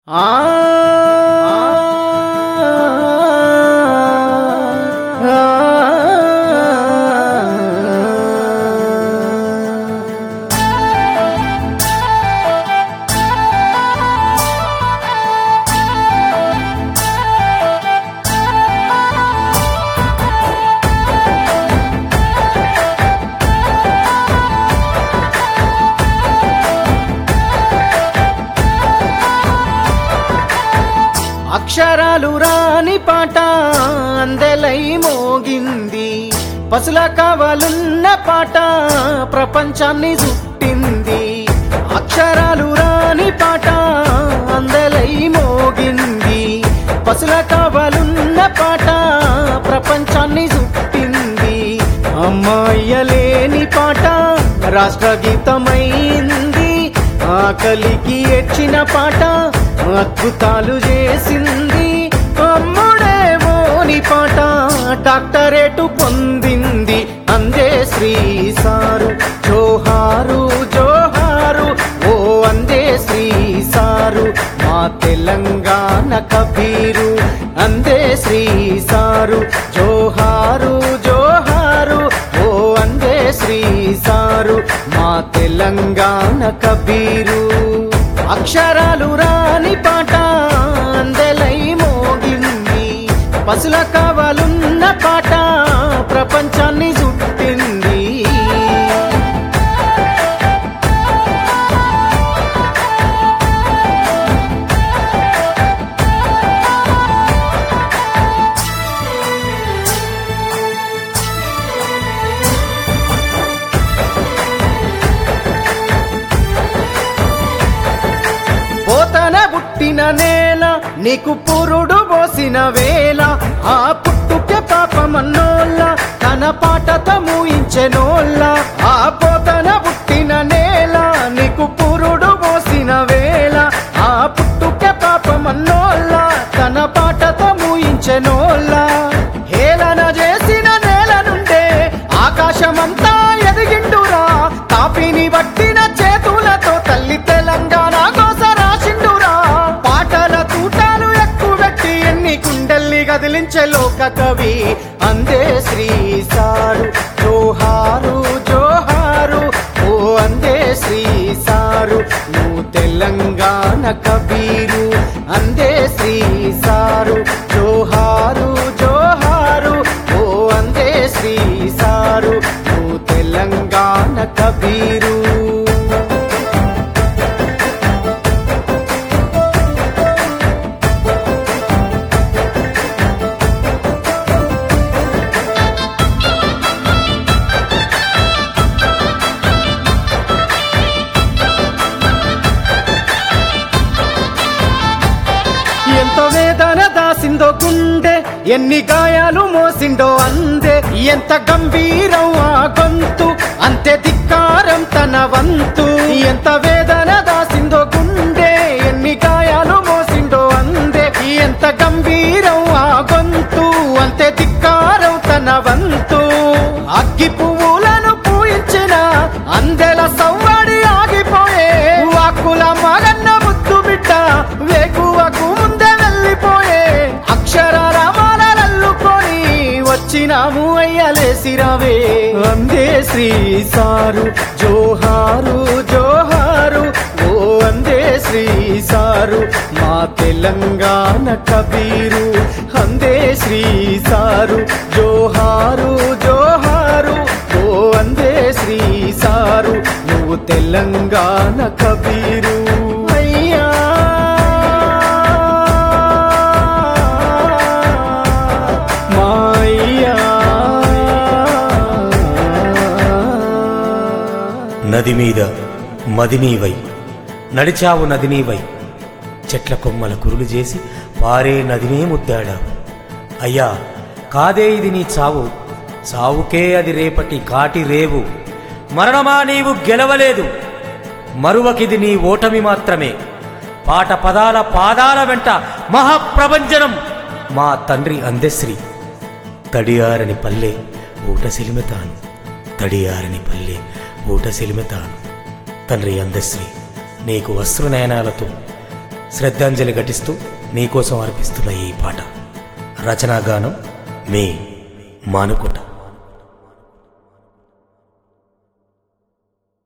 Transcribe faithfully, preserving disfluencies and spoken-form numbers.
అక్షరాలు రాని పాట అందెలై మోగింది, పసుల కావాలున్న పాట ప్రపంచాన్ని చుట్టింది. అక్షరాలు రాని పాట అందెలై మోగింది, పసుల కావాలున్న పాట ప్రపంచాన్ని చుట్టింది. అమ్మాయ్యలేని పాట రాష్ట్రగీతమైంది, ఆకలికి ఎచ్చిన పాట అద్భుతాలు చేసింది. అమ్ముడేమోని పాట డాక్టరేటు పొందింది. అందే శ్రీ సారు జోహారు జోహారు, ఓ అందే శ్రీ సారు మా తెలంగాణ కబీరు. అందే శ్రీ సారు జోహారు జోహారు, ఓ అందే శ్రీ సారు మా తెలంగాణ కబీరు. అక్షరాలు రాని పాట అందెలై మోగింది, పసుల కావాలున్న పాట ప్రపంచాన్ని చుట్టింది. పోతన పుట్టిన నేల నీకు పురుడు పోసిన వేళ, ఆ పుట్టుకే పాపమన్నోళ్ళ తన పాటతో మూయించెనోళ్ళ. ఆ పోతన పుట్టిన నేల నీకు పురుడు పోసిన వేళ, ఆ పుట్టుకే పాపమన్నోళ్ళ తన పాటతో మూయించెనోళ్ళ. హేళన చేసిన నేల నుండే ఆకాశమంతా ఎదిగిండురా, కాపిని పట్టిన చేతులతో తల్లి తెలంగాణ కోస రాసిండురా. పాటల తూటాలు ఎక్కువెట్టి ఎన్ని కుండల్ని కదిలించే లోక కవి. అందే శ్రీ సారు జోహారు జోహారు, ఓ అందే శ్రీ సారు నువ్వు తెలంగాణ కబీరు. అందే శ్రీ సారు జోహారు జోహారు, ఓ అందే శ్రీ సారు నువ్వు తెలంగాణ కబీరు. ఎంత వేదన దాసిందో గుండె, ఎన్ని గాయాలు మోసిండో అందే. ఎంత గంభీరం ఆ గొంతు, అంతే ధిక్కారం తన వంతు. ఎంత వేదన దాసిందో గుండె, ఎన్ని గాయాలు మోసిండో అందే. ఎంత గంభీరం ఆ గొంతు, అంతే ధిక్కారం తన వంతు. అగ్గి పువ్వులను పూయించిన అందెల సవ్వడి ఆగిపోయే, వాక్కుల మగన్న ముద్దు బిడ్డ వేకువకు ముందే వెళ్ళిపోయే. అక్షర రామాలల్లుకొని వచ్చినాము అయ్యలేసిరావే. అందే శ్రీ సారు జోహారు జోహారు, ఓ అందే శ్రీ సారు మా తెలంగాణ కబీరు. అందే శ్రీ సారు జోహారు జోహారు, ఓ అందే శ్రీ సారు నువ్వు తెలంగాణ కబీరు. అయ్యా మాయ్యా నది మీద మదినీవై నడిచావు నదినీవై, చెట్ల కొమ్మల కురులు చేసి పారే నదినే ముద్దాడావు. అయ్యా కాదే ఇది నీ చావు, చావుకే అది రేపటి కాటి రేవు. మరణమా నీవు గెలవలేదు, మరువకిది నీ ఓటమి మాత్రమే. పాట పదాల పాదాల వెంట మహాప్రభంజనం మా తండ్రి అందశ్రీ. తడియారని పల్లె ఊట సిలిమెతాను, తడియారని పల్లె ఊట సిలిమెతాను. తండ్రి అందశ్రీ నీకు వస్త్రనయనాలతో శ్రద్ధాంజలి ఘటిస్తూ నీకోసం అర్పిస్తున్న ఈ పాట. రచనాగానం మీ మానుకోట.